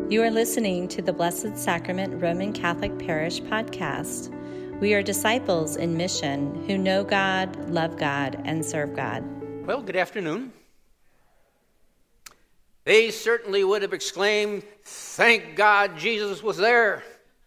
You are listening to the Blessed Sacrament Roman Catholic Parish podcast. We are disciples in mission who know God, love God, and serve God. Well, good afternoon. They certainly would have exclaimed, "Thank God Jesus was there."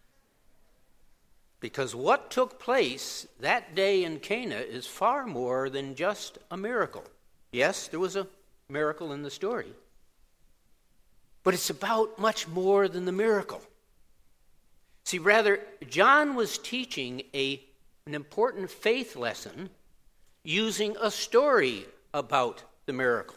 Because what took place that day in Cana is far more than just a miracle. Yes, there was a miracle in the story. But it's about much more than the miracle. See, rather, John was teaching an important faith lesson using a story about the miracle.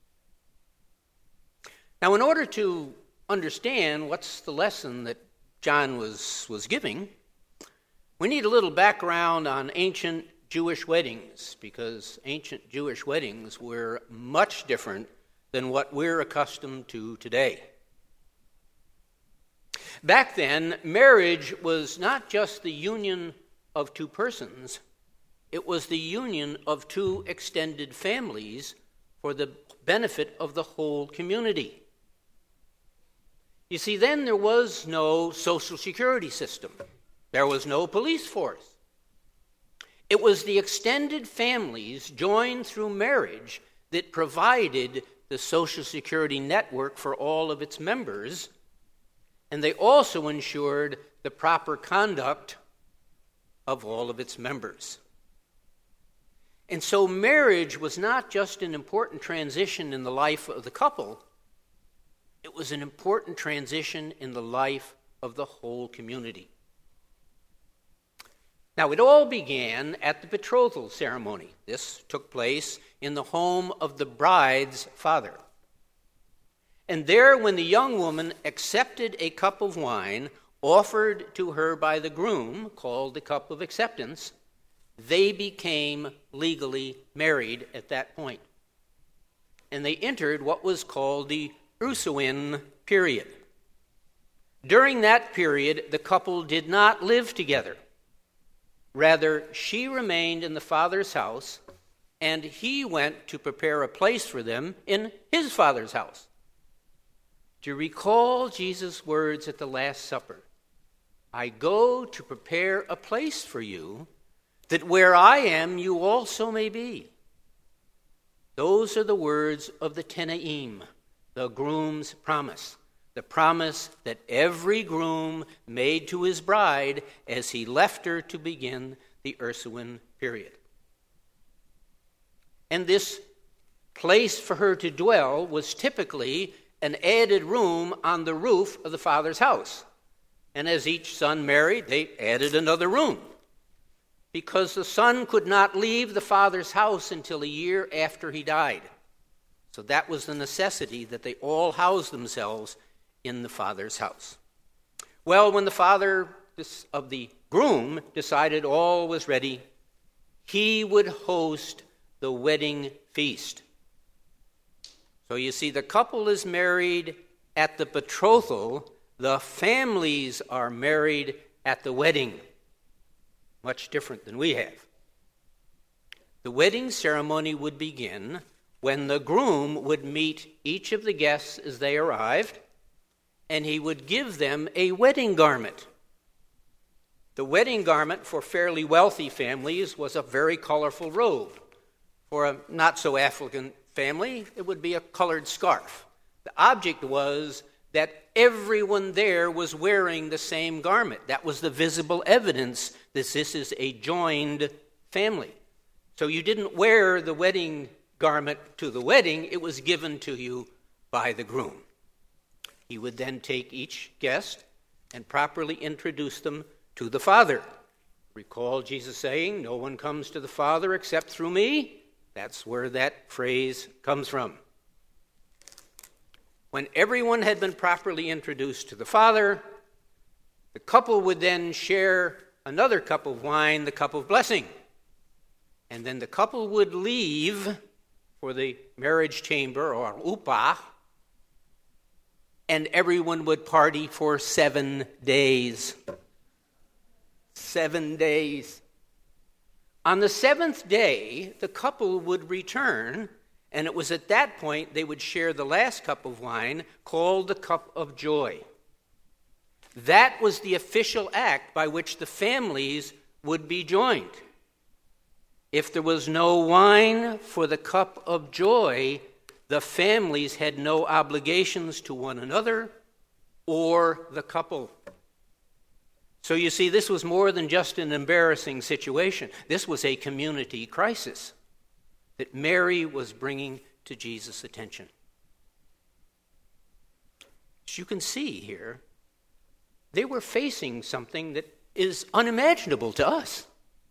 Now, in order to understand what's the lesson that John was giving, we need a little background on ancient Jewish weddings, because ancient Jewish weddings were much different than what we're accustomed to today. Back then, marriage was not just the union of two persons, it was the union of two extended families for the benefit of the whole community. You see, then there was no social security system. There was no police force. It was the extended families joined through marriage that provided the Social Security network for all of its members, and they also ensured the proper conduct of all of its members. And so marriage was not just an important transition in the life of the couple, it was an important transition in the life of the whole community. Now, it all began at the betrothal ceremony. This took place in the home of the bride's father. And there, when the young woman accepted a cup of wine offered to her by the groom, called the cup of acceptance, they became legally married at that point. And they entered what was called the Ursuline period. During that period, the couple did not live together. Rather, she remained in the father's house, and he went to prepare a place for them in his father's house. Do you recall Jesus' words at the Last Supper? "I go to prepare a place for you, that where I am, you also may be." Those are the words of the Tenaim, the groom's promise. The promise that every groom made to his bride as he left her to begin the Ursuline period. And this place for her to dwell was typically an added room on the roof of the father's house. And as each son married, they added another room, because the son could not leave the father's house until a year after he died. So that was the necessity, that they all housed themselves in the father's house. Well, when the father of the groom decided all was ready, he would host the wedding feast. So you see, the couple is married at the betrothal, the families are married at the wedding. Much different than we have. The wedding ceremony would begin when the groom would meet each of the guests as they arrived, and he would give them a wedding garment. The wedding garment for fairly wealthy families was a very colorful robe. For a not-so-affluent family, it would be a colored scarf. The object was that everyone there was wearing the same garment. That was the visible evidence that this is a joined family. So you didn't wear the wedding garment to the wedding, it was given to you by the groom. He would then take each guest and properly introduce them to the Father. Recall Jesus saying, "No one comes to the Father except through me." That's where that phrase comes from. When everyone had been properly introduced to the Father, the couple would then share another cup of wine, the cup of blessing. And then the couple would leave for the marriage chamber, or upah, and everyone would party for 7 days. 7 days. On the seventh day, the couple would return And it was at that point they would share the last cup of wine, called the cup of joy. That was the official act by which the families would be joined. If there was no wine for the cup of joy, the families had no obligations to one another or the couple. So you see, this was more than just an embarrassing situation. This was a community crisis that Mary was bringing to Jesus' attention. As you can see here, they were facing something that is unimaginable to us.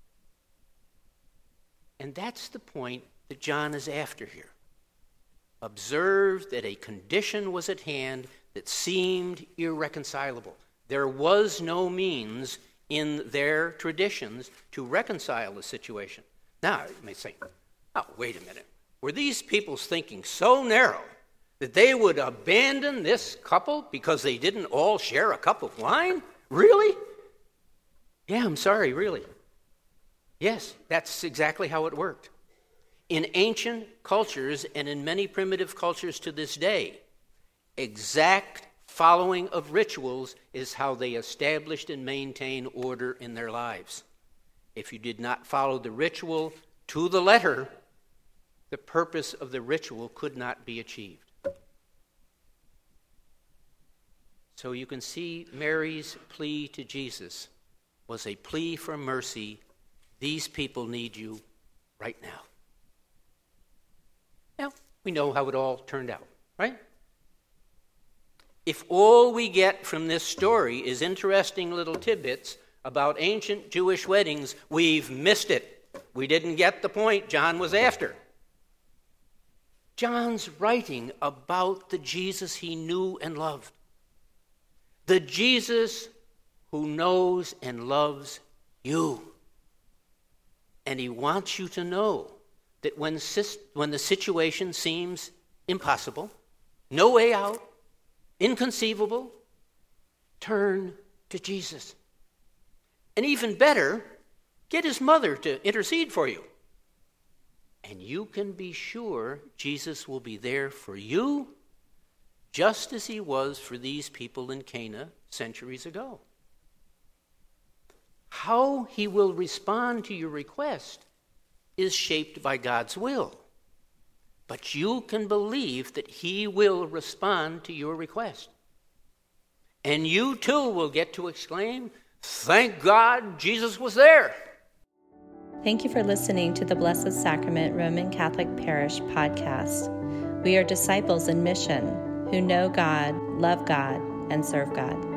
And that's the point that John is after here. Observe that a condition was at hand that seemed irreconcilable. There was no means in their traditions to reconcile the situation. Now, you may say, oh, wait a minute. Were these people's thinking so narrow that they would abandon this couple because they didn't all share a cup of wine? Really? Yeah, I'm sorry, really. Yes, that's exactly how it worked. In ancient cultures and in many primitive cultures to this day, exact following of rituals is how they established and maintained order in their lives. If you did not follow the ritual to the letter, the purpose of the ritual could not be achieved. So you can see Mary's plea to Jesus was a plea for mercy. These people need you right now. Now, we know how it all turned out, right? If all we get from this story is interesting little tidbits about ancient Jewish weddings, we've missed it. We didn't get the point John was after. John's writing about the Jesus he knew and loved. The Jesus who knows and loves you. And he wants you to know that when the situation seems impossible, no way out, inconceivable, turn to Jesus. And even better, get his mother to intercede for you. And you can be sure Jesus will be there for you just as he was for these people in Cana centuries ago. How he will respond to your request is shaped by God's will. But you can believe that he will respond to your request. And you too will get to exclaim, "Thank God Jesus was there." Thank you for listening to the Blessed Sacrament Roman Catholic Parish podcast. We are disciples in mission who know God, love God, and serve God.